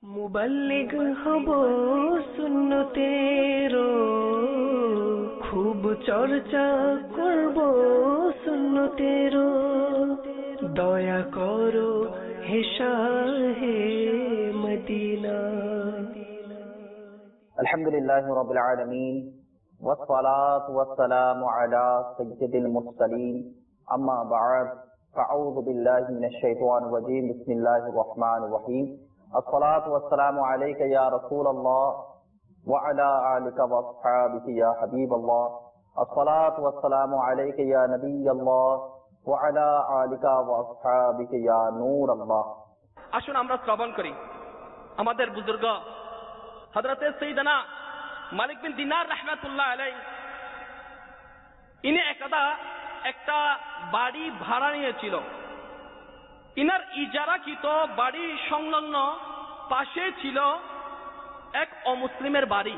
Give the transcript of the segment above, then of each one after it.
মুবাল্লিগ হব সুন্নতেরো, খুব চর্চা করব সুন্নতেরো। দয়া করো হে শাহে মদিনা। আলহামদুলিল্লাহি রাব্বিল আলামিন ওয়াসসালাতু ওয়াসসালামু আলা সাইয়্যিদিল মুরসালিন, আম্মা বা'দ। ফাআউযু বিল্লাহি মিনাশ শাইতানির রাজীম। বিসমিল্লাহির রহমানির রহিম। আসসালাতু ওয়াসসালামু আলাইকা ইয়া রাসূলাল্লাহ ওয়া আলা আলিকা ওয়া আসহাবিকা ইয়া হাবিবাল্লাহ। আসসালাতু ওয়াসসালামু আলাইকা ইয়া নবিয়াল্লাহ ওয়া আলা আলিকা ওয়া আসহাবিকা ইয়া নূরাল্লাহ। আসুন আমরা শ্রবণ করি আমাদের বুজুর্গ হযরতে সাইয়েদনা মালিক বিন দিনার রাহমাতুল্লাহ আলাইহি, ইনি একটা বাড়ি ভাড়া নিয়েছিল। ইনার ইজারাকৃত বাড়ি সংলগ্ন পাশে ছিল এক অমুসলিমের বাড়ি।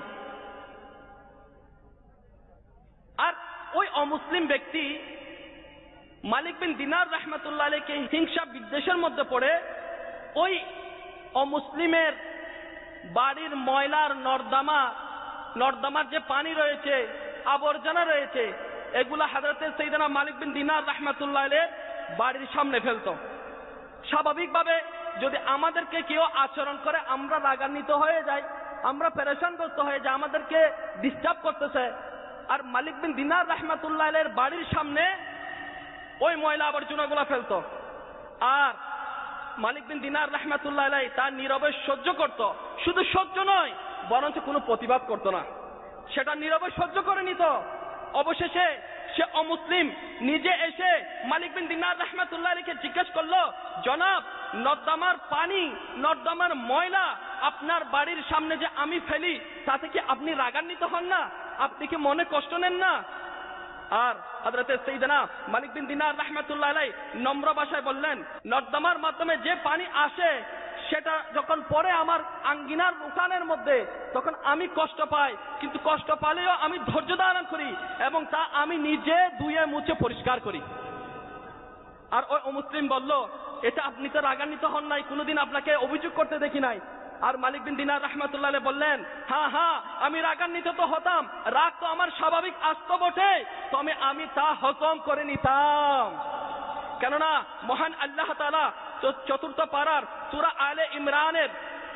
আর ওই অমুসলিম ব্যক্তি মালিক বিন দিনার রাহমাতুল্লাহ আলাইহিকে হিংসা বিদ্বেষের মধ্যে পড়ে ওই অমুসলিমের বাড়ির ময়লার নর্দমার যে পানি রয়েছে, আবর্জনা রয়েছে, এগুলা হযরতে সাইয়েদনা মালিক বিন দিনার রাহমাতুল্লাহ আলাইহির বাড়ির সামনে ফেলতো। স্বাভাবিকভাবে যদি আমাদেরকে কেউ আচরণ করে আমরা রাগান্বিত হয়ে যাই, আমরা পেরেশানগ্রস্ত হয়ে যাই, আমাদেরকে ডিস্টার্ব করতেছে। আর মালিক বিন দিনার রাহমাতুল্লাহ আলাইহির বাড়ির সামনে ওই ময়লা আবর্জনাগুলো ফেলতো। আর মালিক বিন দিনার রাহমাতুল্লাহ আলাইহি তার নীরবে সহ্য করত। শুধু সহ্য নয়, বরঞ্চ কোনো প্রতিবাদ করত না, সেটা নীরবে সহ্য করে নিত। অবশেষে সে অমুসলিম নিজে এসে মালিক বিন দিনার রাহমাতুল্লাহ আলাইহিকে জিজ্ঞেস করলো, জনাব, নর্দমার পানি, নর্দমার ময়লা আপনার বাড়ির সামনে যে আমি ফেলি, তাতে কি আপনি রাগান্বিত হন না? আপনি কি মনে কষ্ট নেন না? আর হযরতে সাইয়েদনা মালিক বিন দিনার রাহমাতুল্লাহ আলাইহি নম্র ভাষায় বললেন, নর্দমার মাধ্যমে যে পানি আসে সেটা যখন পড়ে আমার আঙ্গিনার উঠানের মধ্যে, তখন আমি কষ্ট পাই, কিন্তু কষ্ট পালেও আমি ধৈর্য ধারণ করি এবং তা আমি নিজে ধুয়ে মুছে পরিষ্কার করি। আর ওই মুসলিম বলল, এটা আপনি তো রাগান্বিত হন নাই, কোনোদিন আপনাকে অভিযোগ করতে দেখি নাই। আর মালিক বিন দিনার রাহমাতুল্লাহ আলাইহি বললেন, হ্যাঁ, আমি রাগান্বিত তো হতাম, রাগ তো আমার স্বাভাবিক আসতো বটে, তবে আমি তা হজম করে নিতাম। কেননা মহান আল্লাহ তাআলা চতুর্থ পারার সূরা আলে ইমরানের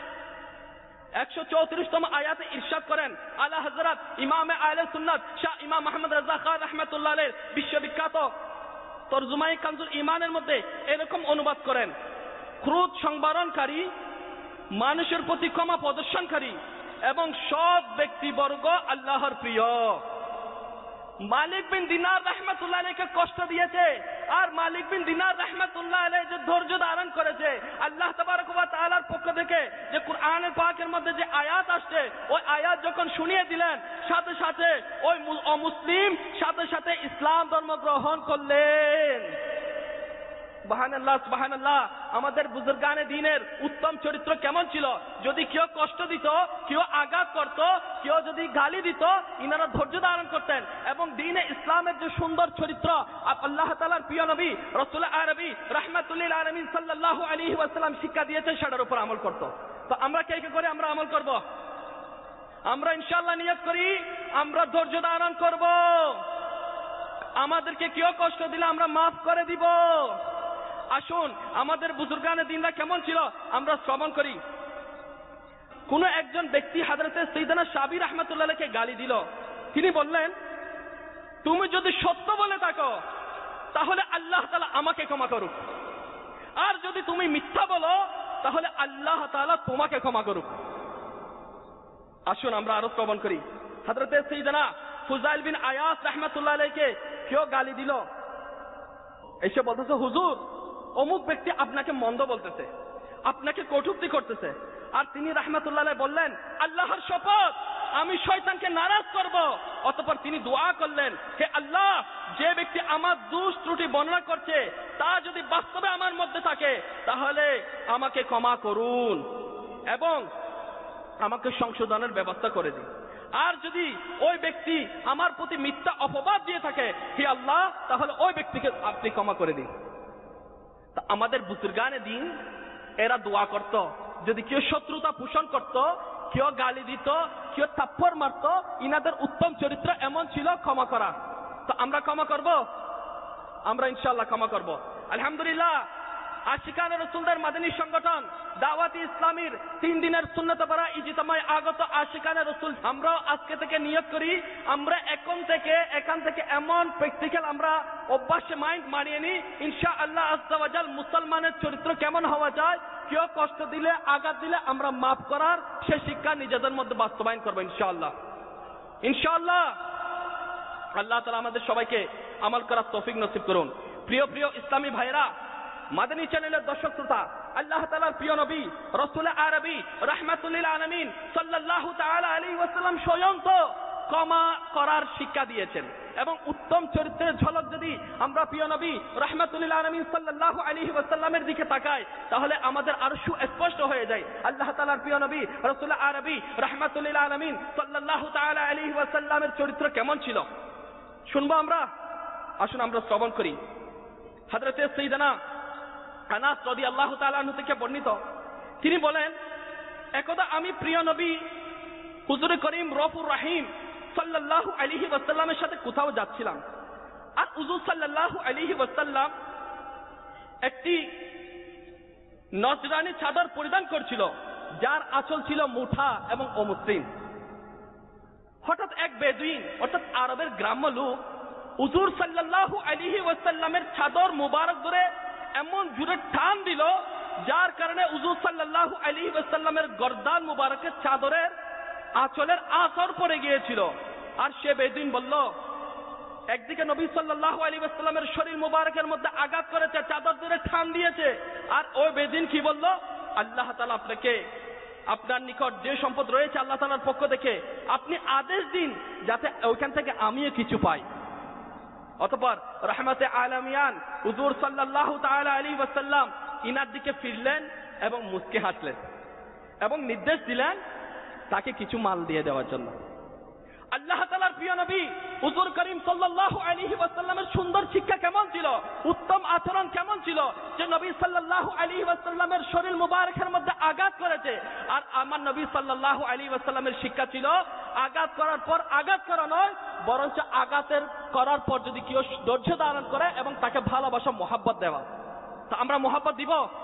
134তম আয়াতে ইরশাদ করেন, আলা হযরত ইমামে আহলে সুন্নাত শাহ ইমাম মুহাম্মদ রাজা খান রাহমাতুল্লাহ আলাইহির বিশ্ববিখ্যাত তরজুমায়ে কানজুল ঈমানের মধ্যে এরকম অনুবাদ করেন, ক্রোধ সংবরণকারী, মানুষের প্রতি ক্ষমা প্রদর্শনকারী এবং সৎ ব্যক্তিবর্গ আল্লাহর প্রিয়। মালিক বিন দিনার রাহমাতুল্লাহ আলাইহিকে কষ্ট দিয়েছে, আর মালিক বিন দিনার রাহমাতুল্লাহ আলাইহি যে ধৈর্য ধারণ করেছে, আল্লাহ তাবারক ওয়া তাআলার পক্ষ থেকে যে কুরআনের পাকের মধ্যে যে আয়াত আসছে, ওই আয়াত যখন শুনিয়ে দিলেন, সাথে সাথে ওই অমুসলিম সাথে ইসলাম ধর্ম গ্রহণ করলেন। সুবহানাল্লাহ, সুবহানাল্লাহ। আমাদের বুজুর্গানে দ্বীনের উত্তম চরিত্র কেমন ছিল? যদি কেউ কষ্ট দিত, কেউ আঘাত করত, কেউ যদি গালি দিত, ইনারা ধৈর্য ধারণ করতেন এবং দ্বীনে ইসলামের যে সুন্দর চরিত্র আল্লাহ তাআলার প্রিয় নবী রাসূল আরবি রাহমাতুল্লিল আলামিন সাল্লাল্লাহু আলাইহি ওয়াসাল্লাম শিক্ষা দিয়েছেন, সেটার উপর আমল করত। তো আমরা কে করে আমরা আমল করব? আমরা ইনশাআল্লাহ নিয়ত করি আমরা ধৈর্য ধারণ করব। আমাদেরকে কেউ কষ্ট দিলে আমরা মাফ করে দিব। আসুন আমাদের বুজুর্গানে দ্বীনরা কেমন ছিল আমরা শ্রবণ করি। কোন একজন ব্যক্তি হযরতে সাইয়েদনা শাবি রাহমাতুল্লাহ আলাইহিকে গালি দিল। তিনি বললেন, তুমি যদি সত্য বলে থাকো তাহলে আল্লাহ তাআলা আমাকে ক্ষমা করুক, আর যদি তুমি মিথ্যা বলো তাহলে আল্লাহ তাআলা তোমাকে ক্ষমা করুক। আসুন আমরা আরো শ্রবণ করি। হযরতে সাইয়েদনা ফুযাইল বিন আয়াস রাহমাতুল্লাহ আলাইহিকে কেউ গালি দিল, এসে বলতেছে, হুজুর, অমুক ব্যক্তি আপনাকে মন্দ বলতেছে, আপনাকে কটূক্তি করতেছে। আর তিনি রাহমাতুল্লাহ আলাইহি বললেন, আল্লাহর শপথ, আমি শয়তানকে নারাজ করব। অতঃপর তিনি দোয়া করলেন, হে আল্লাহ, যে ব্যক্তি আমার দোষ ত্রুটি বর্ণনা করছে তা যদি বাস্তবে আমার মধ্যে থাকে তাহলে আমাকে ক্ষমা করুন এবং আমাকে সংশোধনের ব্যবস্থা করে দিন। আর যদি ওই ব্যক্তি আমার প্রতি মিথ্যা অপবাদ দিয়ে থাকে, হে আল্লাহ, তাহলে ওই ব্যক্তিকে আপনি ক্ষমা করে দিন। আমাদের বুজুর্গানে দ্বীন এরা দোয়া করত, যদি কেউ শত্রুতা পোষণ করত, কেউ গালি দিত, কেউ থাপ্পড় মারত, ইনাদের উত্তম চরিত্র এমন ছিল ক্ষমা করা। তো আমরা ক্ষমা করব? আমরা ইনশাআল্লাহ ক্ষমা করব। আলহামদুলিল্লাহ, আশিকানে রাসূলদের মাদানী সংগঠন দাওয়াতি ইসলামীর 3 দিনের সুন্নত পড়া ইজতিমায় আগত আশিকানে রাসূল, আমরাও আজকে থেকে নিয়ত করি, আমরা এখান থেকে এমন প্র্যাকটিক্যাল আমরা অভ্যাসে মাইন্ড মানিয়ে নিই, ইনশাআল্লাহ আজ্জা ওয়া জাল মুসলমানের চরিত্র কেমন হওয়া যায়, কেউ কষ্ট দিলে, আঘাত দিলে আমরা মাফ করার সে শিক্ষা নিজেদের মধ্যে বাস্তবায়ন করবো ইনশাআল্লাহ। ইনশাআল্লাহ আল্লাহ তাআলা আমাদের সবাইকে আমল করার তৌফিক নসিব করুন। প্রিয় প্রিয় ইসলামী ভাইরা, মাদানী চ্যানেলের দর্শক শ্রোতা, আল্লাহ তাআলার প্রিয় নবী রাসূল আরবী রাহমাতুল লিল আলামিন সাল্লাল্লাহু তাআলা আলাইহি ওয়াসাল্লাম স্বয়ং তো ক্ষমা করার শিক্ষা দিয়েছেন, এবং উত্তম চরিত্রের ঝলক যদি আমরা প্রিয় নবী রাহমাতুল লিল আলামিন সাল্লাল্লাহু আলাইহি ওয়াসাল্লামের দিকে তাকাই, তাহলে আমাদের আরো সুস্পষ্ট হয়ে যায় আল্লাহ তাআলার প্রিয় নবী রাসূল আরবী রাহমাতুল লিল আলামিন সাল্লাল্লাহু তাআলা আলাইহি ওয়াসাল্লামের চরিত্র কেমন ছিল শুনবো আমরা। আসুন আমরা শ্রবণ করি। হযরতে সাইয়েদনা আনাস রাদিয়াল্লাহু তাআলা আনহু থেকে বর্ণিত, তিনি বলেন, একদা আমি প্রিয় নবী হুজুর করিম রউফুর রহিম সাল্লাল্লাহু আলাইহি ওয়াসাল্লামের সাথে কোথাও যাচ্ছিলাম, আর হুজুর সাল্লাল্লাহু আলাইহি ওয়াসাল্লাম একটি নজরানি চাদর পরিধান করছিল, যার আঁচল ছিল মুঠা এবং অমসৃণ। হঠাৎ এক বেদুইন অর্থাৎ আরবের গ্রাম্য লোক হুজুর সাল্লাল্লাহু আলাইহি ওয়াসাল্লামের চাদর মুবারক ধরে এমন জোরে টান দিল, যার কারণে হুজুর সাল্লাল্লাহু আলাইহি ওয়াসাল্লামের গর্দান মুবারকের চাদরের আঁচলের আসর পড়ে গিয়েছিল। আর সে বেদুইন বলল, একদিকে নবী সাল্লাল্লাহু আলাইহি ওয়াসাল্লামের শরীর মুবারকের মধ্যে আঘাত করেছে, চাদর ধরে টান দিয়েছে। আর ওই বেদুইন কি বলল, আল্লাহ তাআলা আপনাকে, আপনার নিকট যে সম্পদ রয়েছে আল্লাহ তাআলার পক্ষ থেকে আপনি আদেশ দিন যাতে ওইখান থেকে আমিও কিছু পাই। অতঃপর রহমতে আলামিয়ান হুজুর সাল্লাল্লাহু তাআলা আলাইহি ওয়াসাল্লাম ইনার দিকে ফিরলেন এবং মুস্কে হাসলেন এবং নির্দেশ দিলেন তাকে কিছু মাল দিয়ে দেওয়ার জন্য। আল্লাহ তাআলার প্রিয় নবী হুজুর করিম সাল্লাল্লাহু আলাইহি ওয়াসাল্লামের সুন্দর শিক্ষা কেমন ছিল, উত্তম আচরণ কেমন ছিল, যে নবী সাল্লাল্লাহু আলাইহি ওয়াসাল্লামের শরীর মুবারকের মধ্যে আঘাত করেছে। আর আমার নবী সাল্লাল্লাহু আলাইহি ওয়াসাল্লামের শিক্ষা ছিল আঘাত করার পর আঘাত করা নয়, বরঞ্চ আঘাতের করার পর যদি কেউ ধৈর্য ধারণ করে এবং তাকে ভালোবাসা মোহাব্বত দেওয়া। তা আমরা মোহাব্বত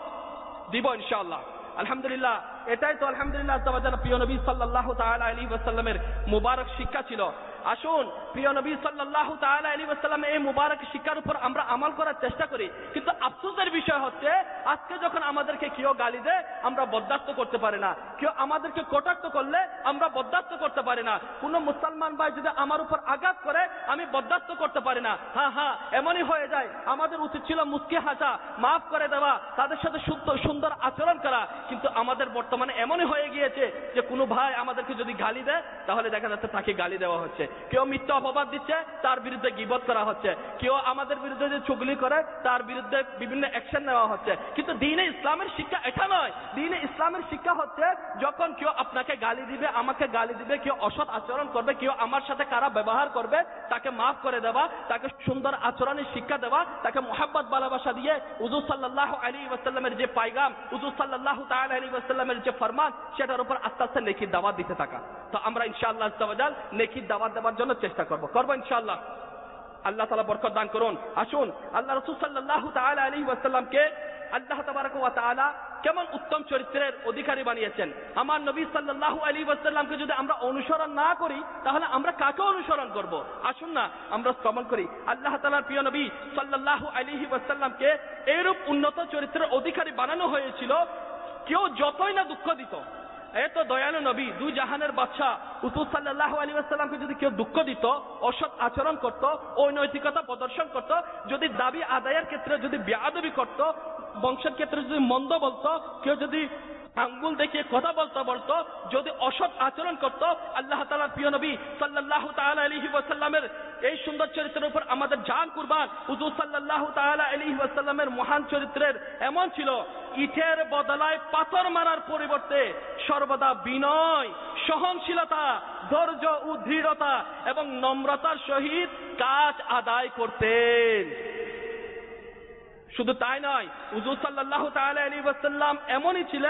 দিব ইনশাআল্লাহ। আলহামদুলিল্লাহ, এটাই তো আলহামদুলিল্লাহ প্রিয় নবী সাল্লাল্লাহু তাআলা আলাইহি ওয়াসাল্লামের মুবারক শিক্ষা ছিল। আসুন প্রিয় নবী সাল্লাল্লাহু তাআলা আলাইহি ওয়াসাল্লাম এই মুবারক শিক্ষার উপর আমরা আমল করার চেষ্টা করি, কিন্তু আফসোসের বিষয় হচ্ছে আজকে যখন আমাদেরকে কেউ গালি দেয় আমরা বরদাস্ত করতে পারি না, কেউ আমাদেরকে কটাক্ষ করলে আমরা বরদাস্ত করতে পারি না, কোন মুসলমান ভাই যদি আমার উপর আঘাত করে আমি বরদাস্ত করতে পারি না। হ্যাঁ, এমনই হয়ে যায়। আমাদের উচিত ছিল মুস্কি হাসা, মাফ করে দেওয়া, তাদের সাথে সুন্দর আচরণ করা, কিন্তু আমাদের বর্তমানে এমনই হয়ে গিয়েছে যে কোনো ভাই আমাদেরকে যদি গালি দেয় তাহলে দেখা যাচ্ছে তাকে গালি দেওয়া হচ্ছে, কেউ মিথ্যা অপবাদ দিচ্ছে তার বিরুদ্ধে গীবত করা হচ্ছে, কেউ আমাদের বিরুদ্ধে যে চুগলি করে তার বিরুদ্ধে বিভিন্ন অ্যাকশন নেওয়া হচ্ছে। কিন্তু দ্বীনে ইসলামের শিক্ষা এটা নয়। দ্বীনে ইসলামের শিক্ষা হচ্ছে যখন কেউ আপনাকে গালি দিবে, আমাকে গালি দিবে, কেউ অসৎ আচরণ করবে, কেউ আমার সাথে খারাপ ব্যবহার করবে, তাকে মাফ করে দেওয়া, তাকে সুন্দর আচরণের শিক্ষা দেওয়া, তাকে মুহাব্বত ভালোবাসা দিয়ে হুজুর সাল্লাল্লাহু আলাইহি ওয়াসাল্লামের যে পায়গাম, হুজুর সাল্লাল্লাহু তাআলা আলাইহি ওয়াসাল্লামের যে ফরমান, সেটার উপর আস্তে আস্তে নেকির দাওয়াত দিতে থাকা। তো আমরা ইনশাআল্লাহ আজ্জা ওয়া জাল নেকির দাওয়াত দেওয়ার জন্য চেষ্টা করব ইনশাআল্লাহ। আল্লাহ তাআলা বরকত দান করুন। আসুন আল্লাহ রাসূল সাল্লাল্লাহু তাআলা আলাইহি ওয়াসাল্লামকে আল্লাহ তাবারক ওয়া তাআলা কেমন উত্তম চরিত্রের অধিকারী বানিয়েছেন। আমার নবী সাল্লাল্লাহু আলাইহি ওয়াসাল্লামকে যদি আমরা অনুসরণ না করি তাহলে আমরা কাকে অনুসরণ করব? আসুন না আমরা শ্রবণ করি। আল্লাহ তাআলার প্রিয় নবী সাল্লাল্লাহু আলাইহি ওয়াসাল্লামকে এইরূপ উন্নত চরিত্রের অধিকারী বানানো হয়েছিল, কেউ যতই না দুঃখ দিত, এত দয়ালু নবী, দুই জাহানের বাদশা হুজুর সাল্লাল্লাহু আলাইহি ওয়াসাল্লামকে যদি কেউ দুঃখ দিত, অসৎ আচরণ করত, অনৈতিকতা প্রদর্শন করত, যদি দাবি আদায়ের ক্ষেত্রে যদি বেয়াদবি করত, বংশের ক্ষেত্রে যদি মন্দ বলতো, কেউ যদি আঙ্গুল দেখিয়ে কথা বলতো, যদি অসৎ আচরণ করত, আল্লাহ তাআলার প্রিয় নবী সাল্লাল্লাহু তাআলা আলাইহি ওয়াসাল্লামের এই সুন্দর চরিত্রের উপর আমাদের জান কুরবান। হুজুর সাল্লাল্লাহু তাআলা আলাইহি ওয়াসাল্লামের মহান চরিত্রের এমন ছিল, ইটের বদলায় পাথর মারার পরিবর্তে সর্বদা বিনয়, সহনশীলতা, ধৈর্য ও দৃঢ়তা এবং নম্রতার সহিত কাজ আদায় করতেন। শুধু তাই নয়, হুজুর সাল্লাল্লাহু তাআলা আলাইহি ওয়াসাল্লাম এমনই ছিলেন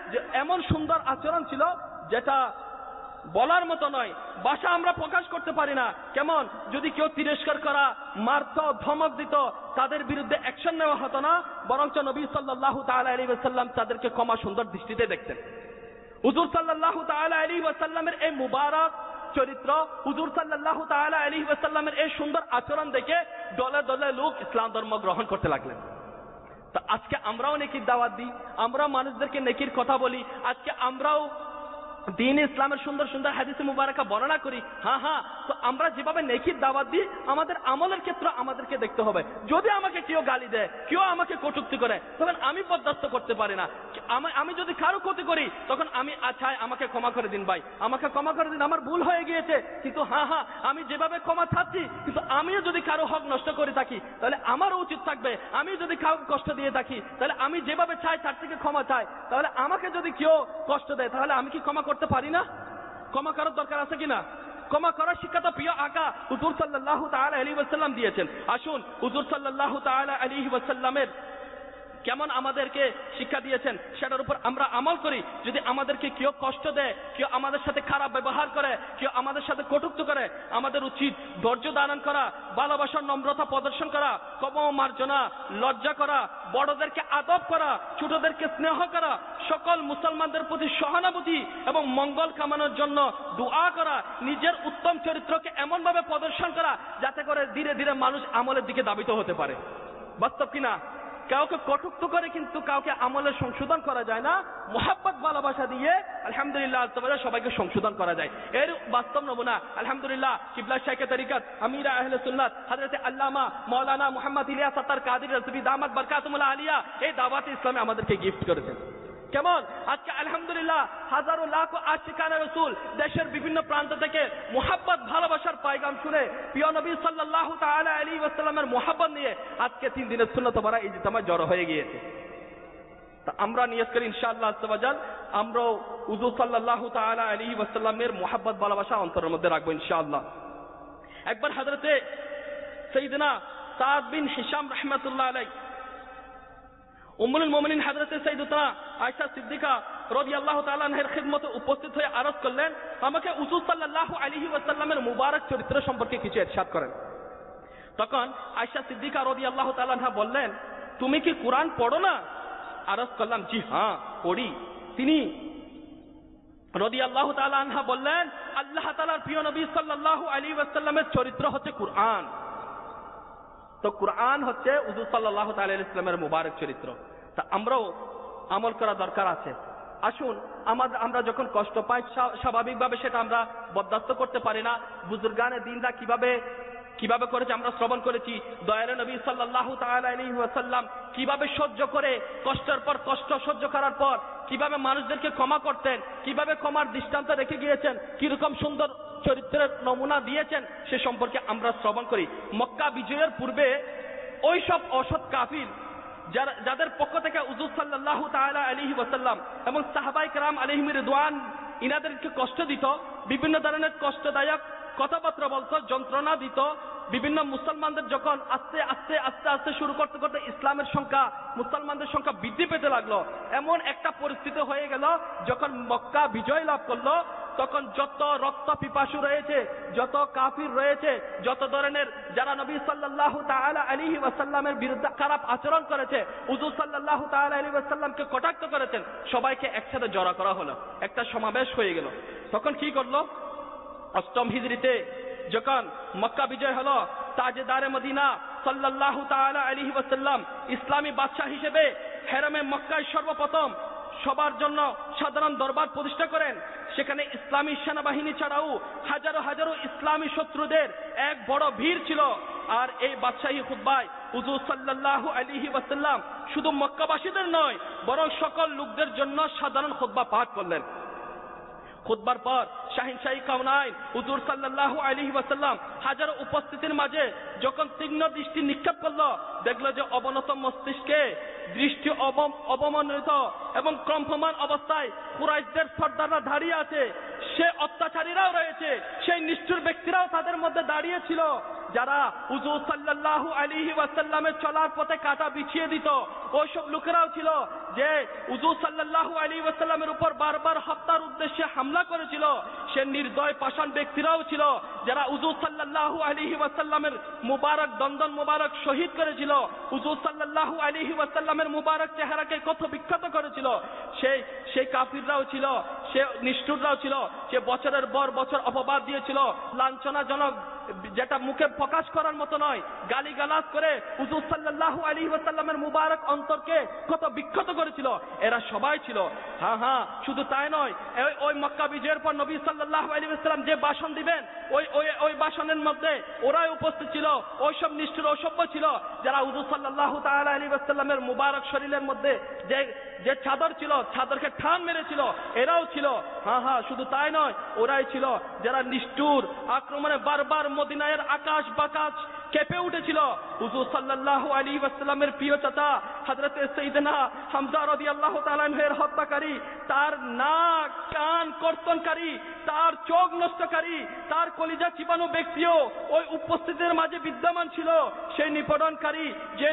যে এমন সুন্দর আচরণ ছিল যেটা বলার মতো নয়, ভাষা আমরা প্রকাশ করতে পারি না। কেমন, যদি কেউ তিরস্কার করা, মারত, ধমক দিত, তাদের বিরুদ্ধে অ্যাকশন নেওয়া হতো না, বরঞ্চ নবী সাল্লাল্লাহু তাআলা আলাইহি ওয়াসাল্লাম তাদেরকে ক্ষমা সুন্দর দৃষ্টিতে দেখতেন। হুজুর সাল্লাল্লাহু তাআলা আলাইহি ওয়াসাল্লামের এই মুবারক চরিত্র, হুজুর সাল্লাল্লাহু তাআলা আলাইহি ওয়াসাল্লামের এই সুন্দর আচরণ দেখে দলে দলে লোক ইসলাম ধর্ম গ্রহণ করতে লাগলেন। তো আজকে আমরাও নেকির দাওয়াত দিই, আমরাও মানুষদেরকে নেকির কথা বলি, আজকে আমরাও দিন ইসলামের সুন্দর সুন্দর হাদিসে মুবারাকা বর্ণনা করি। হ্যাঁ, তো আমরা যেভাবে নেকির দাওয়াত দিই, আমাদের আমলের ক্ষেত্রে আমাদেরকে দেখতে হবে। যদি আমাকে কেউ গালি দেয়, কেউ আমাকে কটূক্তি করে, তখন আমি বরদাস্ত করতে পারি না। আমি যদি কারো ক্ষতি করি, তখন আমি চাই আমাকে ক্ষমা করে দিন ভাই, আমাকে ক্ষমা করে দিন, আমার ভুল হয়ে গিয়েছে। কিন্তু হ্যাঁ, আমি যেভাবে ক্ষমা চাচ্ছি, কিন্তু আমিও যদি কারো হক নষ্ট করে থাকি, তাহলে আমারও উচিত থাকবে, আমি যদি কাউকে কষ্ট দিয়ে থাকি, তাহলে আমি যেভাবে চাই তার থেকে ক্ষমা চাই। তাহলে আমাকে যদি কেউ কষ্ট দেয়, তাহলে আমি কি ক্ষমা করতে পারি না? ক্ষমা করার দরকার আছে কিনা? ক্ষমা করার শিক্ষা তো প্রিয় আকা হুজুর সাল্লাল্লাহু তাআলা আলাইহি ওয়াসাল্লাম দিয়েছেন। আসুন হুজুর সাল্লাল্লাহু তাআলা আলাইহি ওয়াসাল্লামের কেমন আমাদেরকে শিক্ষা দিয়েছেন সেটার উপর আমরা আমল করি। যদি আমাদেরকে কেউ কষ্ট দেয়, কেউ আমাদের সাথে খারাপ ব্যবহার করে, কেউ আমাদের সাথে কটূক্তি করে, আমাদের উচিত ধৈর্য ধারণ করা, ভালোবাসার নম্রতা প্রদর্শন করা, ক্ষমা মার্জনা, লজ্জা করা, বড়দেরকে আদব করা, ছোটদেরকে স্নেহ করা, সকল মুসলমানদের প্রতি সহানুভূতি এবং মঙ্গল কামনার জন্য দোয়া করা, নিজের উত্তম চরিত্রকে এমন ভাবে প্রদর্শন করা যাতে করে ধীরে ধীরে মানুষ আমলের দিকে ধাবিত হতে পারে। বাস্তব কিনা? কাউকে কটূক্ত করে কিন্তু কাউকে আমলের সংশোধন করা যায় না। মোহাব্বত ভালোবাসা দিয়ে আলহামদুলিল্লাহ সবাইকে সংশোধন করা যায়। এর বাস্তব নমুনা আলহামদুলিল্লাহ কিবলা শাইখে তরিকত আমিরা আহলে সুন্নাত হযরত আল্লামা মাওলানা মুহাম্মদ ইলিয়াস আত্তার কাদির রাজভী দামাত বরকাতুল্লাহ আলিয়া এই দাওয়াতে ইসলামে আমাদেরকে গিফট করেছেন। কেমন আজকে আলহামদুলিল্লাহ হাজারো লাখো আশিকানে রাসূল দেশের বিভিন্ন প্রান্ত থেকে মুহাব্বত ভালোবাসার পয়গাম শুনে প্রিয় নবী সাল্লাল্লাহু তাআলা আলাইহি ওয়াসাল্লামের মুহাব্বত নিয়ে আজকে 3 দিনের সুন্নাত ভরা ইজতিমা জড়ো হয়ে গিয়েছে। তা আমরা নিয়ত করি ইনশাআল্লাহ আজ্জা ওয়া জাল আমরাও হুজুর সাল্লাল্লাহু তাআলা আলাইহি ওয়াসাল্লামের মুহাব্বত ভালোবাসা অন্তরের মধ্যে রাখবো ইনশাআল্লাহ। একবার হযরতে সাইয়েদনা সাদ বিন হিশাম রাহমাতুল্লাহ আলাইহি উম্মুল মুমিনিন হযরত সাইয়্যিদাতুনা আয়েশা সিদ্দিকা রাদিয়াল্লাহু তাআলা আনহার খিদমতে উপস্থিত হয়ে আরজ করলেন, আমাকে হুজুর সাল্লাল্লাহু আলাইহি ওয়াসাল্লামের মুবারক চরিত্র সম্পর্কে কিছু ইরশাদ করেন। তখন আয়েশা সিদ্দিকা রাদিয়াল্লাহু তাআলা আনহা বললেন, তুমি কি কুরআন পড়ো না? আরজ করলাম, জি হ্যাঁ পড়ি। তিনি রাদিয়াল্লাহু তাআলা আনহা বললেন, আল্লাহ তাআলার প্রিয় নবী সাল্লাল্লাহু আলাইহি ওয়াসাল্লামের চরিত্র হচ্ছে কুরআন। তো কুরআন হচ্ছে হুজুর সাল্লাল্লাহু তাআলা আলাইহি ওয়াসাল্লামের মুবারক চরিত্র। তা আমরাও আমল করা দরকার আছে। আসুন আমরা যখন কষ্ট পাই স্বাভাবিকভাবে সেটা আমরা বরদাস্ত করতে পারি না। বুজুর্গানে দিনরা কিভাবে করেছে আমরা শ্রবণ করেছি। দয়ালু নবী সাল্লাল্লাহু তাআলা আলাইহি ওয়াসাল্লাম কিভাবে সহ্য করে কষ্টের পর কষ্ট সহ্য করার পর কিভাবে মানুষদেরকে ক্ষমা করতেন, কিভাবে ক্ষমার দৃষ্টান্ত রেখে গিয়েছেন, কিরকম সুন্দর চরিত্রের নমুনা দিয়েছেন সে সম্পর্কে আমরা শ্রবণ করি। মক্কা বিজয়ের পূর্বে ওই সব অসৎ কাফির যাদের পক্ষ থেকে হুজুর সাল্লাল্লাহু তাআলা আলাইহি ওয়াসাল্লাম এবং সাহাবায়ে কেরাম আলাইহিম রিদওয়ান ইনাদেরকে কষ্ট দিত, বিভিন্ন ধরনের কষ্টদায়ক কথাবার্তা বলতো, যন্ত্রণা দিত। বিভিন্ন মুসলমানদের যখন আস্তে আস্তে শুরু করতে করতে ইসলামের সংখ্যা, মুসলমানদের সংখ্যা বৃদ্ধি পেতে লাগলো, এমন একটা পরিস্থিতি হয়ে গেল যখন মক্কা বিজয় লাভ করলো, তখন যত রক্ত পিপাসু রয়েছে, যত কাফির রয়েছে, যত ধরনের যারা নবী সাল্লাল্লাহু তাআলা আলাইহি ওয়াসাল্লামের বিরুদ্ধে খারাপ আচরণ করেছে, হুজুর সাল্লাল্লাহু তাআলা আলাইহি ওয়াসাল্লামকে কটাক্ষ করেছেন, সবাইকে একসাথে জড়ো করা হলো, একটা সমাবেশ হয়ে গেল। তখন কি করলো? 8ম হিজরিতে যখন মক্কা বিজয় হলো, তাজেদারে মদিনা সাল্লাল্লাহু তাআলা আলাইহি ওয়াসাল্লাম ইসলামী বাদশাহ হিসেবে হেরামে মক্কায় সর্বপ্রথম সবার জন্য সাধারণ দরবার প্রতিষ্ঠা করেন। সেখানে ইসলামী সেনাবাহিনী ছাড়াও হাজারো হাজারো ইসলামী শত্রুদের এক বড় ভিড় ছিল। আর এই বাদশাহী খুতবায় হুজুর সাল্লাল্লাহু আলাইহি ওয়াসাল্লাম শুধু মক্কাবাসীদের নয় বরং সকল লোকদের জন্য সাধারণ খুতবা পাঠ করলেন। খুতবার পর শাহিনশাহী কাউনাইন হুজুর সাল্লাল্লাহু আলাইহি ওয়াসাল্লাম হাজারো উপস্থিতির মাঝে যখন তীক্ষ্ণ দৃষ্টি নিক্ষেপ করলো, দেখলো যে অবনত মস্তিষ্কে দৃষ্টি অবমানিত এবং কম্পমান অবস্থায় কুরাইশদের সর্দাররা দাঁড়িয়ে আছে, সে অত্যাচারীরাও রয়েছে, সেই নিষ্ঠুর ব্যক্তিরাও তাদের মধ্যে দাঁড়িয়ে ছিল। যারা হুজুর সাল্লাল্লাহু আলাইহি ওয়াসাল্লামের চলার পথে কাঁটা বিছিয়ে দিত, ওইসব লোকেরাও ছিল যে হুজুর সাল্লাল্লাহু আলাইহি ওয়াসাল্লামের উপর বারবার হত্যার উদ্দেশ্যে হামলা করেছিল। সে নির্দয় পাষাণ ব্যক্তিরাও ছিল যারা হুজুর সাল্লাল্লাহু আলাইহি ওয়াসাল্লামের মুবারক দন্দন মুবারক শহীদ করেছিল, হুজুর সাল্লাল্লাহু আলাইহি ওয়াসাল্লামের মুবারক চেহারাকে কত বিখ্যাত করেছিল। সেই কাফিররাও ছিল, সে নিষ্ঠুররাও ছিল, সে বছরের পর বছর অপবাদ দিয়েছিল, লাঞ্ছনাজনক যেটা মুখে প্রকাশ করার মতো নয়, গালিগালাজ করে হুজুর সাল্লাল্লাহু আলাইহি ওয়াসাল্লামের মুবারক অন্তরকে কত বিক্ষত করেছিল। এরা সবাই ছিল। হ্যাঁ, শুধু তাই নয়, ওই মক্কা বিজয়ের পর নবী সাল্লাল্লাহু আলাইহি ওয়াসাল্লাম যে ভাষণ দিবেন, ওই ভাষণের মধ্যে ওরাই উপস্থিত ছিল। ওইসব নিষ্ঠুর অসভ্য ছিল যারা হুজুর সাল্লাল্লাহু তাআলা আলাইহি ওয়াসাল্লামের মুবারক শরীরের মধ্যে যে চাদর ছিল, চাদরকে ঠান মেরেছিল, এরাও ছিল। হ্যাঁ, শুধু তাই নয়, ওরাই ছিল যারা নিষ্ঠুর আক্রমণে বারবার মদিনার আকাশ বাতাস কেঁপে উঠেছিল। হুজুর সাল্লাল্লাহু আলাইহি ওয়াসাল্লামের প্রিয় চাচা হযরত সাইয়েদনা হামজা রাদিয়াল্লাহু তাআলা আনহুর হত্যাকারী, তার নাক কান কর্তনকারী, তার চোখ নষ্টকারী, তার কলিজা চিবানো ব্যক্তিও ওই উপস্থিতির মাঝে বিদ্যমান ছিল। সেই নিপীড়নকারী যে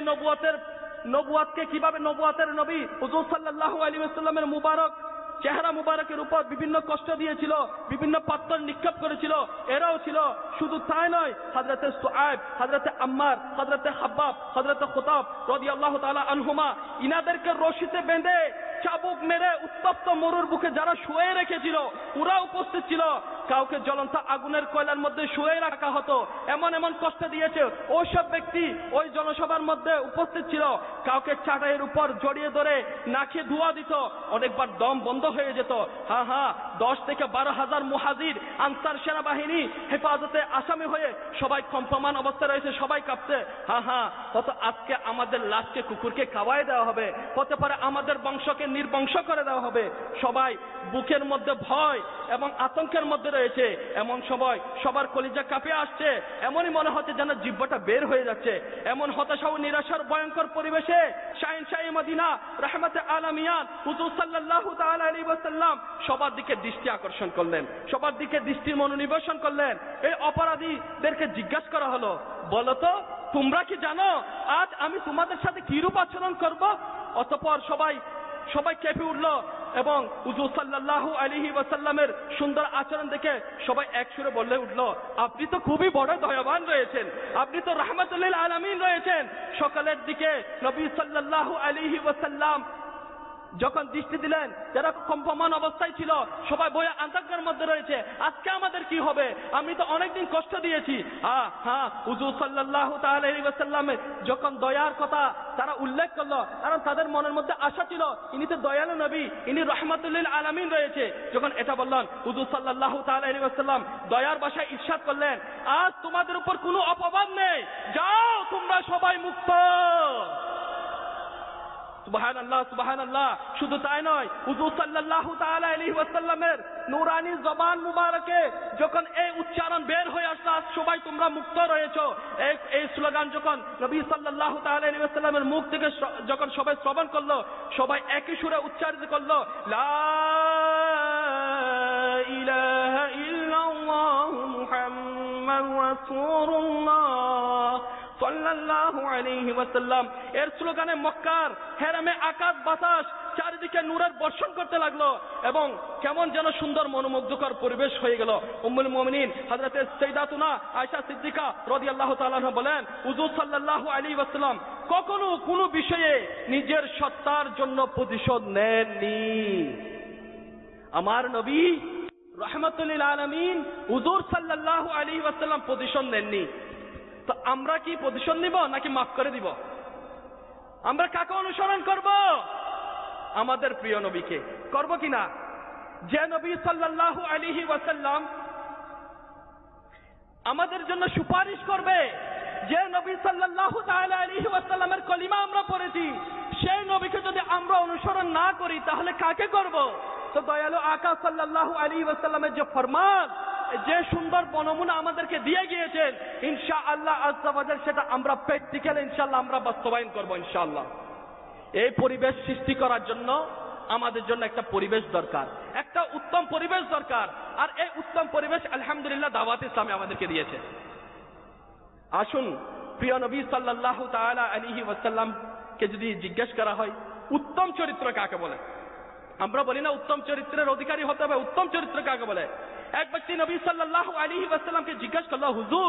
নবুয়াতকে কিভাবে নবুয়াতের নবী হুজুর সাল্লাল্লাহু আলাইহি ওয়াসাল্লামের মুবারক চেহারা মুবারকের উপর বিভিন্ন কষ্ট দিয়েছিল, বিভিন্ন পাথর নিক্ষেপ করেছিল, এরাও ছিল। শুধু তাই নয়, হযরতে সুআইব, হযরতে আম্মার, হযরতে হাব্বাব, হযরতে খুতাব রাদিয়াল্লাহু তাআলা আনহুমা, ইনাদেরকে রশিতে বেঁধে চাবুক মেরে উত্তপ্ত মরুর বুকে যারা শুয়ে রেখেছিল, ওরা উপস্থিত ছিল। কাউকে জ্বলন্ত আগুনের কয়লার মধ্যে শুয়ে রাখা হতো, এমন কষ্ট দিয়েছে। ওইসব ব্যক্তি ওই জনসভার মধ্যে উপস্থিত ছিল। কাউকে চাটাইয়ের উপর জড়িয়ে ধরে নাকে ধোঁয়া দিত, অনেকবার দম বন্ধ হয়ে যেত। হ্যাঁ, 10 থেকে 12,000 মুহাজির আনসার সেনাবাহিনী হেফাজতে আসামি হয়ে সবাই কম্পমান অবস্থায় রয়েছে, সবাই কাঁপছে। হ্যাঁ, কত আজকে আমাদের লাশকে কুকুরকে খাওয়াই দেওয়া হবে, হতে পারে আমাদের বংশকে নির্বংশ করে দেওয়া হবে। সবাই বুকের মধ্যে ভয় এবং আতঙ্কের মধ্যে রয়েছে। এমন সময় সবার কলিজা কাঁপে আসছে, এমনই মনে হচ্ছে যেন জিহ্বাটা বের হয়ে যাচ্ছে। এমন হতাশা ও নিরাশার ভয়ঙ্কর পরিবেশে শাহিনশাহি মদিনা রাহমাতে আলামিয়ান হুজুর সাল্লাল্লাহু তাআলা আলাইহি ওয়াসাল্লাম সবার দিকে দৃষ্টি আকর্ষণ করলেন, সবার দিকে দৃষ্টি মনোনিবেশন করলেন। এই অপরাধীদেরকে জিজ্ঞাসা করা হলো, বলো তো তোমরা কি জানো আজ আমি তোমাদের সাথে কিরূপ আচরণ করব? অতঃপর সবাই কেঁপে উঠল এবং হুজুর সাল্লাল্লাহু আলাইহি ওয়াসাল্লামের সুন্দর আচরণ দেখে সবাই একসুরে বলে উঠল, আপনি তো খুবই বড় দয়াবান রয়েছেন, আপনি তো রাহমাতুল লিল আলামিন রয়েছেন। সকালের দিকে নবী সাল্লাল্লাহু আলাইহি ওয়াসাল্লাম যখন দৃষ্টি দিলেন, যারা কম্পমান অবস্থায় ছিল সবাই বয়ে আতঙ্কের মধ্যে রয়েছে, আজকে আমাদের কি হবে? আমি তো অনেকদিন কষ্ট দিয়েছি। হ্যাঁ, হুজুর সাল্লাল্লাহু তাআলা আলাইহি ওয়াসাল্লামের যখন দয়ার কথা তারা উল্লেখ করলো, কারণ তাদের মনের মধ্যে আশা ছিল ইনি তো দয়ালু নবী, ইনি রাহমাতুল লিল আলামিন রয়েছে। যখন এটা বললেন, হুজুর সাল্লাল্লাহু তাআলা আলাইহি ওয়াসাল্লাম দয়ার ভাষায় ইরশাদ করলেন, আজ তোমাদের উপর কোনো অপবাদ নেই, যাও তোমরা সবাই মুক্ত। সুবহানাল্লাহ, সুবহানাল্লাহ। শুধু তাই নয়, হুজুর সাল্লাল্লাহু তাআলা আলাইহি ওয়াসাল্লামের নূরানি জবান মুবারকে যখন এই উচ্চারণ বের হয়ে আসলো, সবাই তোমরা মুক্ত রয়েছো, এই স্লোগান যখন নবী সাল্লাল্লাহু তাআলা আলাইহি ওয়াসাল্লামের মুখ থেকে যখন সবাই শ্রবণ করলো, সবাই একই সুরে উচ্চারিত করলো, লা ইলাহা ইল্লাল্লাহ মুহাম্মাদুর রাসূলুল্লাহ সাল্লাল্লাহু আলাইহি ওয়াসাল্লাম। এর স্লোগানে মক্কার হেরামে আকাশ বাতাস চারিদিকে নূরের বর্ষণ করতে লাগলো এবং কেমন যেন সুন্দর মনোমুগ্ধকর পরিবেশ হয়ে গেল। উম্মুল মুমিনিন হযরতে সাইয়্যিদাতুনা আয়েশা সিদ্দিকা রাদিয়াল্লাহু তাআলা আনহা বলেন, হুজুর সাল্লাল্লাহু আলাইহি ওয়াসাল্লাম কখনো কোনো বিষয়ে নিজের সত্তার জন্য প্রতিশোধ নেননি। আমার নবী রাহমাতুল লিল আলামিন হুজুর সাল্লাল্লাহু আলাইহি ওয়াসাল্লাম প্রতিশোধ নেননি। তো আমরা কি প্রতিশোধ নিব নাকি মাফ করে দিব? আমরা কাকে অনুসরণ করব? আমাদের প্রিয় নবীকে করব কিনা? যে নবী সাল্লাল্লাহু আলাইহি ওয়াসাল্লাম আমাদের জন্য সুপারিশ করবে, যে নবী সাল্লাল্লাহু তাআলা আলাইহি ওয়াসাল্লামের কলিমা আমরা পড়েছি, সেই নবীকে যদি আমরা অনুসরণ না করি তাহলে কাকে করব? তো দয়ালু আকা সাল্লাল্লাহু আলাইহি ওয়াসাল্লামের যে ফরমান, যে সুন্দর বনমুনা আমাদেরকে দিয়ে গিয়েছেন, ইনশাআল্লাহ আজ্জা ওয়া জাল সেটা আমরা প্র্যাকটিক্যালি ইনশাআল্লাহ আমরা বাস্তবায়ন করব ইনশাআল্লাহ। এই পরিবেশ সৃষ্টি করার জন্য আমাদের জন্য একটা পরিবেশ দরকার, একটা উত্তম পরিবেশ দরকার। আর এই উত্তম পরিবেশ আলহামদুলিল্লাহ দাওয়াত ইসলামে আমাদেরকে দিয়েছে। আসুন, প্রিয় নবী সাল্লাল্লাহু তাআলা আলাইহি ওয়াসাল্লামকে যদি জিজ্ঞেস করা হয় উত্তম চরিত্র কাকে বলে, আমরা বলি না উত্তম চরিত্রের অধিকারী হতে হবে, উত্তম চরিত্র কাকে বলে? এক ব্যক্তি নবী সাল্লাল্লাহু আলাইহি ওয়াসাল্লামকে জিজ্ঞেস করলো, হুজুর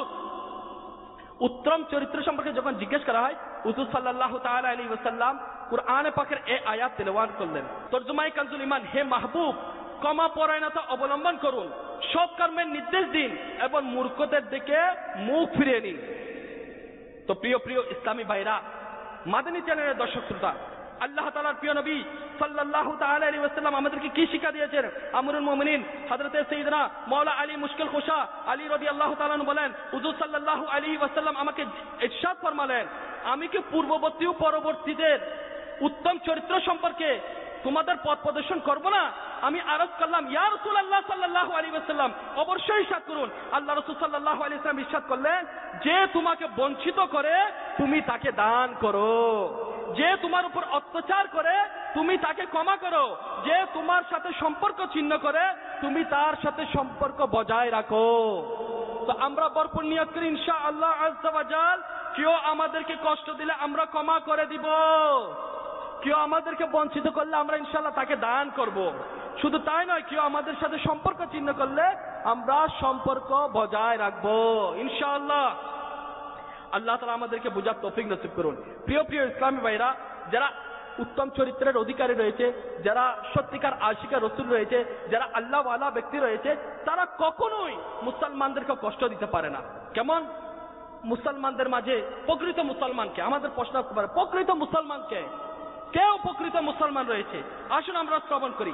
উত্তম চরিত্র সম্পর্কে যখন জিজ্ঞেস করা হয়, হুজুর সাল্লাল্লাহু তাআলা আলাইহি ওয়াসাল্লাম কুরআনে পাকের এই আয়াত তেলাওয়াত করলেন, তরজমায়ে কানজুল ঈমান, হে মাহবুব ক্ষমা পরায়ণতা অবলম্বন করুন, সৎ কর্মের নির্দেশ দিন এবং মূর্খদের দিকে মুখ ফিরিয়ে নিন। তো প্রিয় প্রিয় ইসলামী ভাইরা, মাদানী চ্যানেলের দর্শক শ্রোতা, আল্লাহ তাআলার প্রিয় নবী সাল্লাল্লাহু তাআলা আলাইহি ওয়াসাল্লাম আমাদেরকে কি শিক্ষা দিয়েছেন? আমিরুল মুমিনিন হযরতে সাইয়েদনা মাওলা আলী মুশকিল কুশা আলী রাদিয়াল্লাহু তাআলা বলেন, হুজুর সাল্লাল্লাহু আলাইহি ওয়াসাল্লাম আমাকে ইরশাদ ফরমালেন, আমি কি পূর্ববর্তী ও পরবর্তীদের উত্তম চরিত্র সম্পর্কে তোমাদের পথ প্রদর্শন করব না? আমি আরজ করলাম, ইয়া রাসূলুল্লাহ সাল্লাল্লাহু আলাইহি ওয়াসাল্লাম, অবশ্যই ইরশাদ করুন। আল্লাহ রাসূল সাল্লাল্লাহু আলাইহি ওয়াসাল্লাম ইরশাদ করলেন, যে তোমাকে বঞ্চিত করে তুমি তাকে দান করো, যে তোমার উপর অত্যাচার করে তুমি তাকে ক্ষমা করো, যে তোমার সাথে সম্পর্ক ছিন্ন করে তুমি তার সাথে সম্পর্ক বজায় রাখো। তো আমরা ভরপুর নিয়ত করি ইনশাআল্লাহ আযজা ওয়া জাল, কেউ আমাদেরকে কষ্ট দিলে আমরা ক্ষমা করে দিব, কেউ আমাদেরকে বঞ্চিত করলে আমরা ইনশাআল্লাহ তাকে দান করব। শুধু তাই নয়, কেউ আমাদের সাথে সম্পর্ক ছিন্ন করলে আমরা সম্পর্ক বজায় রাখবো ইনশাআল্লাহ। আল্লাহ তাআলা আমাদেরকে বুঝার তৌফিক নসিব করুন। প্রিয় প্রিয় ইসলামী ভাইরা, যারা উত্তম চরিত্রের অধিকারী রয়েছে, যারা সত্যিকার আশিকা রসুল রয়েছে, যারা আল্লাহ ওয়ালা ব্যক্তি রয়েছে, তারা কখনোই মুসলমানদেরকে কষ্ট দিতে পারে না। কেমন? মুসলমানদের মাঝে প্রকৃত মুসলমানকে আমাদের প্রশ্ন করতে পারে, প্রকৃত মুসলমানকে কেউ প্রকৃত মুসলমান রয়েছে? আসুন আমরা শ্রবণ করি,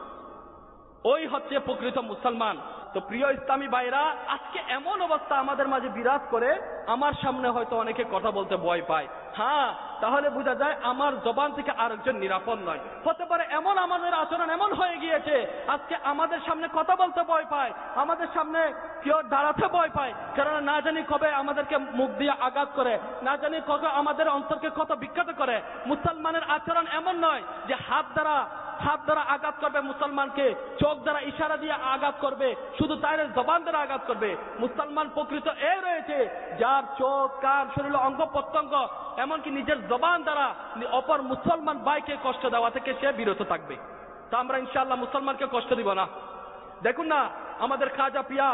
ওই হচ্ছে প্রকৃত মুসলমান। তো প্রিয় ইসলামী ভাইরা, আজকে এমন অবস্থা আমাদের মাঝে বিরাজ করে, আমার সামনে হয়তো অনেকে কথা বলতে ভয় পায়। হ্যাঁ, তাহলে বোঝা যায় আমার জবান থেকে আরেকজন নিরাপদ নয়। হতে পারে এমন আমাদের আচরণ এমন হয়ে গিয়েছে, আজকে আমাদের সামনে কথা বলতে ভয় পায়, আমাদের সামনে কেউ দাঁড়াতে ভয় পায়, কারণ না জানি কবে আমাদেরকে মুখ দিয়ে আঘাত করে, না জানি কবে আমাদের অন্তরকে কত বিখ্যাত করে। মুসলমানের আচরণ এমন নয় যে হাত দ্বারা আঘাত করবে মুসলমানকে, চোখ দ্বারা ইশারা দিয়ে আঘাত করবে, শুধু তাই জবান দ্বারা আঘাত করবে। মুসলমান প্রকৃত এ রয়েছে যার চোখ, কান, শরীর, অঙ্গ প্রত্যঙ্গ, এমনকি নিজের জবান দ্বারা অপর মুসলমান ভাইকে কষ্ট দেওয়া থেকে সে বিরত থাকবে। তা আমরা ইনশাআল্লাহ মুসলমানকে কষ্ট দিব না। দেখুন না, আমাদের খাজা পিয়া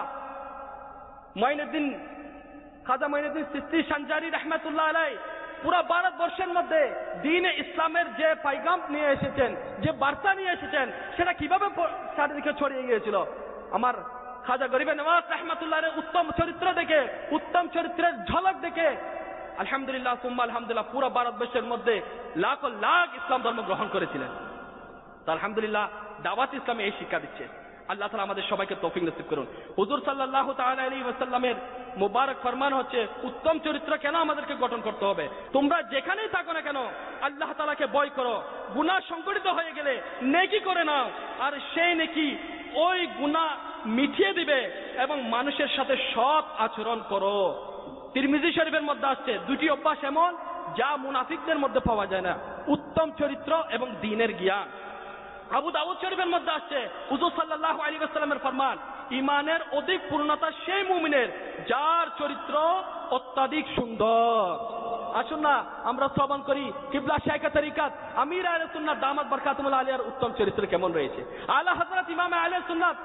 খাজা মঈনুদ্দিন চিশতি সানজারি রাহমাতুল্লাহ আলাইহি পুরা ভারতবর্ষের মধ্যে দ্বীন ইসলামের যে পাইগাম নিয়ে এসেছেন, যে বার্তা নিয়ে এসেছেন, সেটা কিভাবে চারিদিকে ছড়িয়ে গিয়েছিল। আমার খাজা গরিবে নওয়াজ রাহমাতুল্লাহ আলাইহি উত্তম চরিত্র দেখে, উত্তম চরিত্রের ঝলক দেখে আলহামদুলিল্লাহ সুম্মা আলহামদুলিল্লাহ পুরা ভারতবর্ষের মধ্যে লাখ লাখ ইসলাম ধর্ম গ্রহণ করেছিলেন। তো আলহামদুলিল্লাহ দাওয়াত ইসলামে এই শিক্ষা দিচ্ছে। আল্লাহ তাআলা আমাদের সবাইকে তৌফিক নসিব করুন। হুজুর সাল্লাল্লাহু তাআলা আলাইহি ওয়াসাল্লামের মুবারক ফরমান হচ্ছে, উত্তম চরিত্র কেন আমাদেরকে গঠন করতে হবে? তোমরা যেখানেই থাকো না কেন আল্লাহ তাআলাকে ভয় করো, গুনাহ সংগঠিত হয়ে গেলে নেকি করে নাও, আর সেই নেকি ওই গুনাহ মিটিয়ে দিবে, এবং মানুষের সাথে সৎ আচরণ করো। তিরমিজি শরীফের মধ্যে আসছে দুটি অভ্যাস এমন যা মুনাফিকদের মধ্যে পাওয়া যায় না, উত্তম চরিত্র এবং দ্বীনের জ্ঞান। আবু দাউদ শরীফের মধ্যে আসছে হুজুর সাল্লাল্লাহু আলাইহি ওয়াসাল্লামের ফরমান, ঈমানের অধিক পূর্ণতা সেই মুমিনের যার চরিত্র অত্যাধিক সুন্দর। আসুন না আমরা শ্রবণ করি কিবলা শাইখে তরিকাত আমির আহলে সুন্নাত দামাত বরকাতুল্লাহ আলাইহির উত্তম চরিত্র কেমন রয়েছে। আলা হযরত ইমাম আহলে সুন্নাত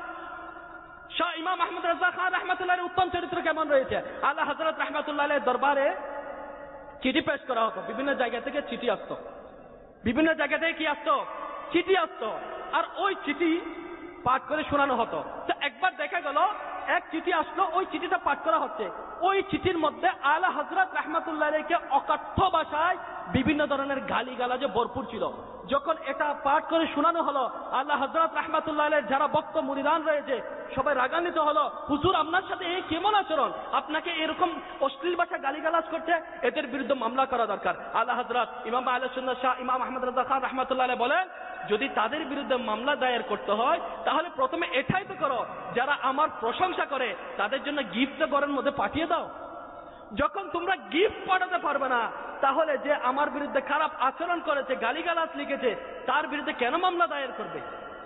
শাহ ইমাম আহমদ রাজা খান রাহমাতুল্লাহ আলাইহির উত্তম চরিত্র কেমন রয়েছে। আলা হযরত রাহমাতুল্লাহ আলাইহির দরবারে চিঠি পেশ করা হতো, বিভিন্ন জায়গা থেকে চিঠি আসতো, বিভিন্ন জায়গা থেকে কি আসতো? চিঠি আসতো, আর ওই চিঠি পাঠ করে শোনানো হতো। তো একবার দেখা গেল এক চিঠি আসলো, ওই চিঠিটা পাঠ করা হচ্ছে, ওই চিঠির মধ্যে আলা হযরত রাহমাতুল্লাহ আলাইহিকে অকথ্য ভাষায় বিভিন্ন ধরনের গালিগালাজে ভরপুর ছিল। যখন এটা পাঠ করে শোনানো হলো, আলা হযরত রাহমাতুল্লাহ আলাইহির যারা ভক্ত মুরিদান রয়েছে সবাই রাগান্বিত হলো, হুজুর আপনার সাথে এই কেমন আচরণ, আপনাকে এরকম অশ্লীল ভাষা গালিগালাজ করছে, এদের বিরুদ্ধে মামলা করা দরকার। আলা হযরত ইমাম আহলে সুন্নাত শাহ ইমাম আহমদ রাজা খান রাহমাতুল্লাহ আলাইহি বলেন, যদি তাদের বিরুদ্ধে মামলা দায়ের করতে হয় তাহলে প্রথমে এটাই তো করো, যারা আমার প্রশংসা করে তাদের জন্য গিফট ঘরের মধ্যে পাঠিয়ে দাও। যখন তোমরা গিফট পাঠাতে পারবে না, তাহলে যে আমার বিরুদ্ধে খারাপ আচরণ করেছে, গালিগালাজ লিখেছে, তার বিরুদ্ধে কেন মামলা দায়ের করবে?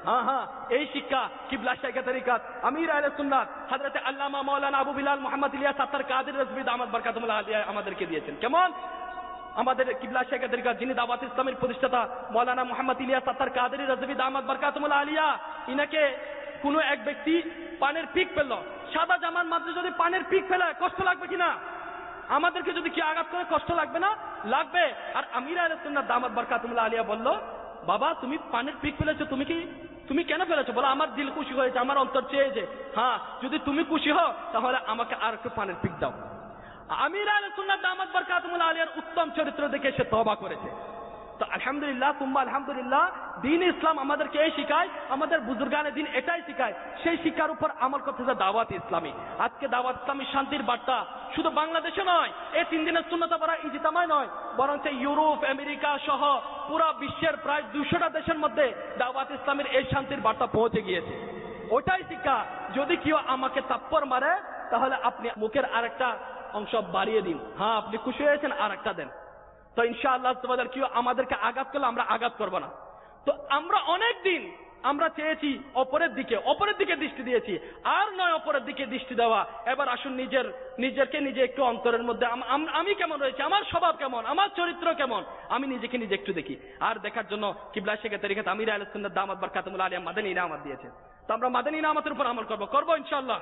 হ্যাঁ, এই শিক্ষা কিবলা শাইখে তরিকাত আমির আহলে সুন্নাত হযরত আল্লামা মাওলানা আবু বিলাল মুহাম্মদ ইলিয়াস আত্তার কাদের রাজভী দামাত বরকাতুল্লাহ আলিয়া আমাদেরকে দিয়েছেন। কেমন? আমাদের কিবলা শাইখে তরিকাত যিনি দাওয়াত ইসলামের প্রতিষ্ঠাতা মাওলানা মুহাম্মদ ইলিয়াস আত্তার কাদের রাজভী দামাত বরকাতুল্লাহ আলিয়া, ইনাকে কোনো এক ব্যক্তি পানের পিক পেল, সাদা জামার মাঝে যদি পানের পিক ফেলে কষ্ট লাগবে কিনা? আমাদেরকে যদি কি আঘাত করে কষ্ট লাগবে না? লাগবে। আর আমির আহলে সুন্নাত দামাত বরকাতুল্লাহ আলিয়া বলল, বাবা তুমি পানের পিক ফেলেছো, তুমি কেন ফেলেছো? বলো আমার দিল খুশি হয়েছে, আমার অন্তর চেয়েছে। হ্যাঁ, যদি তুমি খুশি হও তাহলে আমাকে আর একটু পানের পিক দাও। আমির আহলে সুন্নাত দামাত বরকাতুল্লাহ আলিয়ার উত্তম চরিত্র দেখে সে তওবা করেছে। তো আলহামদুলিল্লাহ, তুম্মা আলহামদুলিল্লাহ, দ্বীন ইসলাম আমাদেরকে এই শিখায়, আমাদের বুজুর্গানে দিন এটাই শিখায়, সেই শিক্ষার উপর আমল করতেছে দাওয়াত ইসলামী। আজকে দাওয়াত ইসলামী শান্তির বার্তা শুধু বাংলাদেশে নয়, এই 3 দিনের সুন্নাত পড়া ইজতিমায় নয়, বরং ইউরোপ, আমেরিকা সহ পুরো বিশ্বের প্রায় 200টা দেশের মধ্যে দাওয়াত ইসলামের এই শান্তির বার্তা পৌঁছে গিয়েছে। ওটাই শিক্ষা। যদি কেউ আমাকে তাপ্পর মারে তাহলে আপনি মুখের আরেকটা অংশ বাড়িয়ে দিন, হ্যাঁ আপনি খুশি হয়েছেন আরেকটা দেন। তো ইনশাআল্লাহ তোমাদের কেউ আমাদেরকে আঘাত করলে আমরা আঘাত করব না। তো আমরা অনেক দিন আমরা চেয়েছি অপরের দিকে দৃষ্টি দিয়েছি, আর নয় অপরের দিকে দৃষ্টি দেওয়া। এবার আসুন নিজেকে নিজে একটু অন্তরের মধ্যে আমি কেমন রয়েছে, আমার স্বভাব কেমন, আমার চরিত্র কেমন, আমি নিজেকে নিজে একটু দেখি। আর দেখার জন্য কিবলা শাইখে তরিকাত আমির আহলে সুন্নাত দামাত বরকাতুল্লাহ আলিয়া মাদানী ইনামত দিয়েছে। তো আমরা মাদানী ইনামতের উপর আমল করব ইনশাআল্লাহ।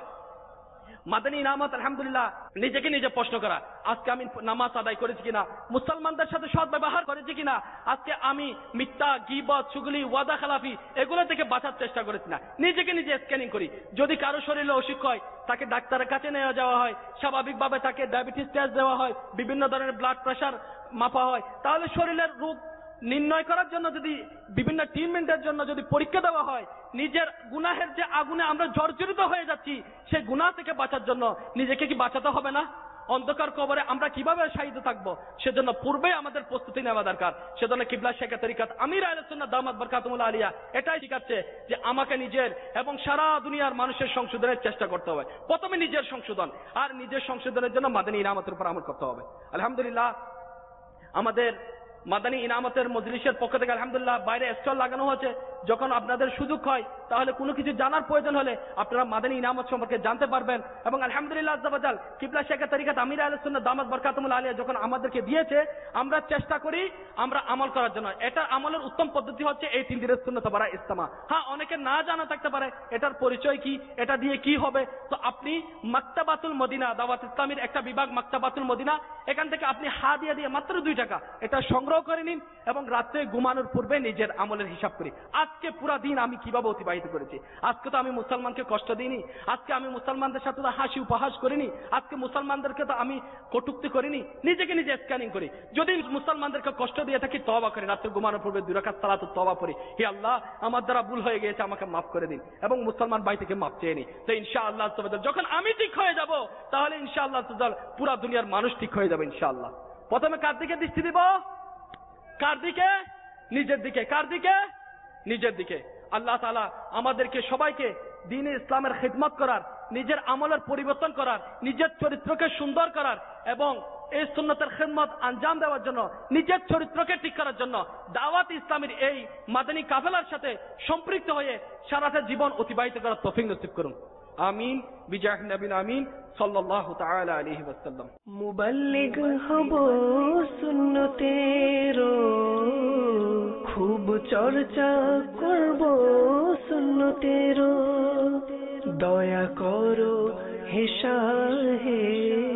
মাদানী ইনামত আলহামদুলিল্লাহ, নিজেকে নিজে প্রশ্ন করা, আজকে আমি নামাজ আদায় করেছি কিনা, মুসলমানদের সাথে সৎ ব্যবহার করেছি কিনা, আজকে আমি মিথ্যা, গীবত, চুগলি, ওয়াদা খেলাফি এগুলো থেকে বাঁচার চেষ্টা করেছি না। নিজেকে নিজে স্ক্যানিং করি। যদি কারো শরীরে অসুখ হয় তাকে ডাক্তারের কাছে নেওয়া যাওয়া হয়, স্বাভাবিকভাবে তাকে ডায়াবেটিস টেস্ট দেওয়া হয়, বিভিন্ন ধরনের ব্লাড প্রেশার মাপা হয়, তাহলে শরীরের রোগ নির্ণয় করার জন্য যদি বিভিন্ন ট্রিটমেন্টের জন্য যদি পরীক্ষা দেওয়া হয়, নিজের গুনাহের যে আগুনে আমরা জর্জরিত হয়ে যাচ্ছি সেই গুনাহ থেকে বাঁচার জন্য নিজেকে কি বাঁচাতে হবে না? অন্ধকার কবরে আমরা কিভাবে শাহিদ থাকবো, সেজন্য পূর্বে আমাদের প্রস্তুতি নেওয়া দরকার। সেজন্য কিবলা শাইখে তরিকাত আমির আহলে সুন্নাত দামাত বরকাতুল্লাহ আলিয়া এটাই শিখাচ্ছে যে আমাকে নিজের এবং সারা দুনিয়ার মানুষের সংশোধনের চেষ্টা করতে হবে। প্রথমে নিজের সংশোধন, আর নিজের সংশোধনের জন্য মাদানী ইনামতের উপর আমল করতে হবে। আলহামদুলিল্লাহ, আমাদের মাদানী ইনামতের মজলিসের পক্ষ থেকে আলহামদুলিল্লাহ বাইরে স্টল লাগানো হয়েছে। যখন আপনাদের সুযোগ হয় তাহলে কোনো কিছু জানার প্রয়োজন হলে আপনারা মাদানী ইনামত সম্পর্কে জানতে পারবেন। এবং আলহামদুলিল্লাহ আজ্জাবাজাল কিবলা শাইখে তরিকাত আমির আহলে সুন্নাত দামাত বরকাতুল্লাহ আলিয়া যখন আমাদেরকে দিয়েছে, আমরা চেষ্টা করি আমরা আমল করার জন্য। এটা আমলের উত্তম পদ্ধতি হচ্ছে এই 3 দিনের সুন্নাত পড়া ইজতেমা। হ্যাঁ, অনেকে না জানা থাকতে পারে এটার পরিচয় কি, এটা দিয়ে কি হবে। তো আপনি মাকতাবাতুল মদিনা, দাওয়াত ইসলামীর একটা বিভাগ মাকতাবাতুল মদিনা, এখান থেকে আপনি হাদিয়া দিয়ে মাত্র 2 টাকা এটা সংগ্রহ করে নিন এবং রাতে ঘুমানোর পূর্বে নিজের আমলের হিসাব করি। আজকে পুরা দিন আমি কিভাবে অতিবাহিত করেছি, আজকে তো আমি মুসলমানকে কষ্ট দিইনি, আজকে আমি মুসলমানদের সাথে তো হাসি উপহাস করিনি, আজকে মুসলমানদেরকে তো আমি কটূক্তি করিনি। নিজেকে নিজে স্ক্যানিং করি। যদি মুসলমানদেরকে কষ্ট দিয়ে থাকি তওবা করি, রাতে ঘুমানোর পূর্বে 2 রাকাত সালাত তওবা পড়ি, হে আল্লাহ আমার দ্বারা ভুল হয়ে গিয়েছে, আমাকে মাফ করে দিন, এবং মুসলমান ভাই থেকে মাফ চেয়ে নিই। তো ইনশাআল্লাহ যখন আমি ঠিক হয়ে যাব তাহলে ইনশাআল্লাহ পুরা দুনিয়ার মানুষ ঠিক হয়ে যাবে ইনশাআল্লাহ। প্রথমে কার দিকে দৃষ্টি দিব? কার দিকে? নিজের দিকে। কার দিকে? নিজের দিকে। আল্লাহ তাআলা আমাদেরকে সবাইকে দ্বীন ইসলামের খিদমত করার, নিজের আমলের পরিবর্তন করার, নিজের চরিত্রকে সুন্দর করার এবং এই সুন্নতের খিদমত আঞ্জাম দেওয়ার জন্য, নিজের চরিত্রকে ঠিক করার জন্য দাওয়াত ইসলামের এই মাদানী কাফেলার সাথে সম্পৃক্ত হয়ে সারাটা জীবন অতিবাহিত করার তৌফিক নসিব করুন। আমিন বিজাহ নবীন আমিন সাল্লাল্লাহু তাআলা আলাইহি ওয়াসাল্লাম। মুবাল্লিগ হব সুন্নতের, খুব চর্চা করব সুন্নতের, দয়া করো হে শাহে